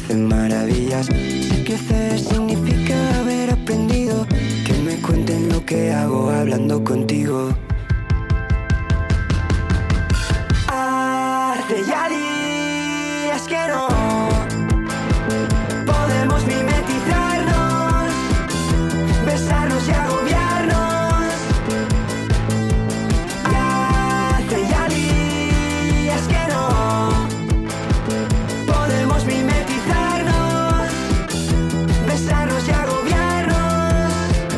hacen maravillas. Si crecer significa haber aprendido, que me cuenten lo que hago hablando contigo. Hace ya días que no podemos mimetizarnos, besarnos y agobiarnos. Hace ya días que no podemos mimetizarnos, besarnos y agobiarnos.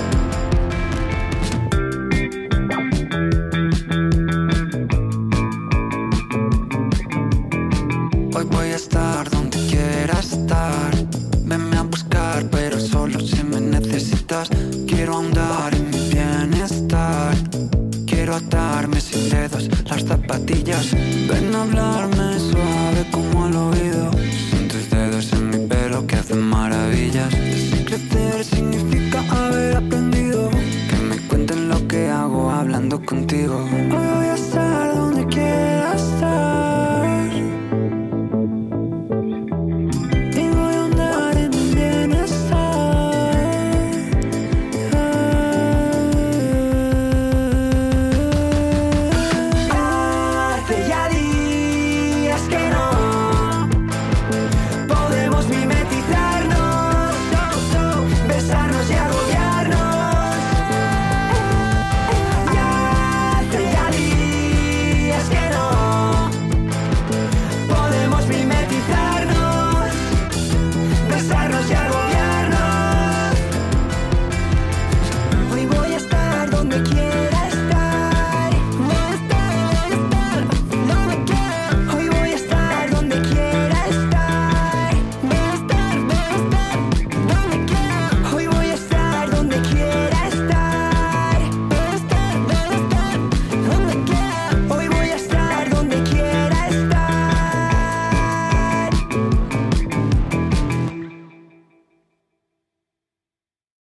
Hoy voy a estar donde quieras estar. Venme a buscar, pero solo si me necesitas. Quiero ahondar en mi bienestar. Quiero atarme sin dedos las zapatillas. Ven a hablarme suave como al oído. Son tus dedos en mi pelo que hacen maravillas. Si crecer significa haber aprendido, que me cuenten lo que hago hablando contigo. Hoy voy a estar donde quieras estar. Y voy a andar en mi bienestar. Hace ya días que no